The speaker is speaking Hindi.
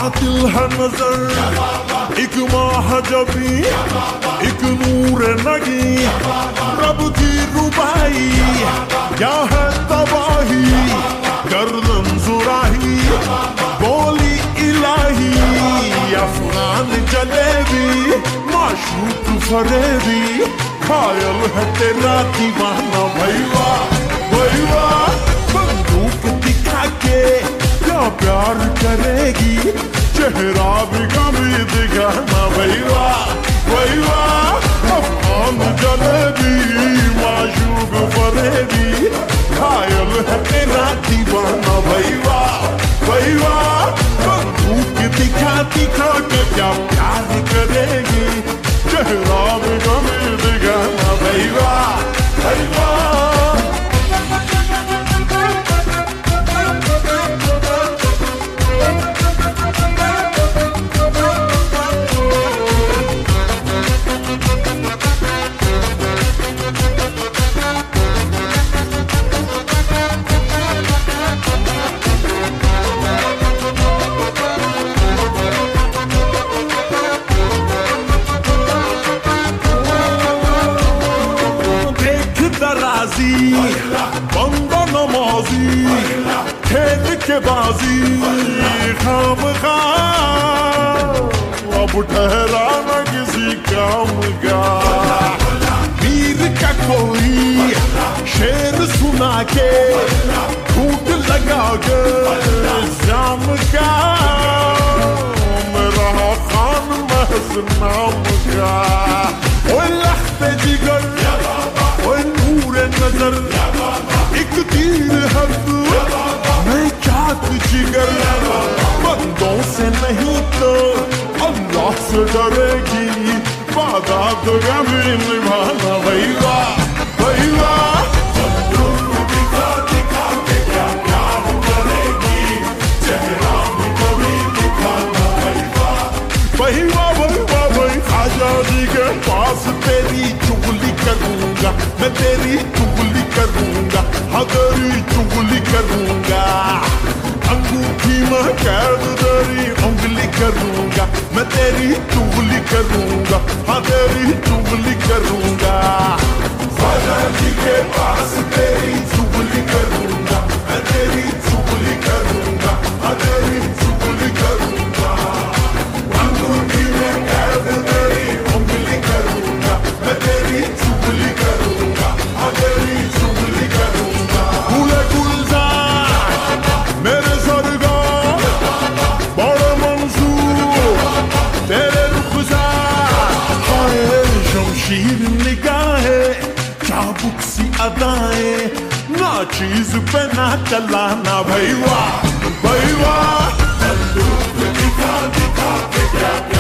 कातिल है नजर, एक महाजबी, एक नूर नगी, रब की रुबाई, क्या है तबाही, गर्दन जुराही, बोली इलाही, अफगान जलेबी, माशूक फरेबी, घायल है तेरा दीवाना भैया भैया, बंदूक दिखा के क्या प्यार करेगी, चेहरा भी कभी दिखाना भैया भैया, अफगान जलेबी, माशूक फरेबी, घायल है तेरा दीवाना भैया भैया, बंदूक दिखा दिखा के क्या प्यार करेगी, चेहरा भी कभी दिखाना भैया भैया। बंदा नमाजी, खेल के बाजी, खामखा अब ठहरा न किसी काम का, वीर का कोई शेर सुना के झूठ लगा के जाम का, मेरा खान महज नाम का, ओए लहते जिगर, ओए नूर नजर, एक तीर है तू, मैं चाक जिगर, बंदों से नहीं तो अल्लाह से डरेगी, वादा तो कभी निभाना भैया भैया, बंदूक दिखा दिखा के क्या प्यार करेगी, चेहरा भी कभी दिखाना भैया भैया भैया भैया, आजादी के पास तेरी चुगली करूंगा, मैं तेरी चुगली करूंगा, हाँ तेरी चुगली करूंगा, अंगूठी में कैद तेरी उंगली करूंगा, मैं तेरी चुगली करूंगा, हाँ तेरी चुगली करूंगा, आजादी के पास तेरी चुगली करूंगा, मैं तेरी चुगली करूंगा, हाँ तेरी चुगली करूंगा, अंगूठी में कैद तेरी उंगली करूंगा, मैं तेरी चुगली करूंगा, हाँ तेरी चुगली करूंगा, फूले गुलजार मेरे सरगार, बड़े मंसूर तेरे रुखसार, हाय शमशीर निगाहें, चाबुक सी अदाएं, ना चीज पे ना चलाना भैया भैया, बंदूक दिखा दिखा के क्या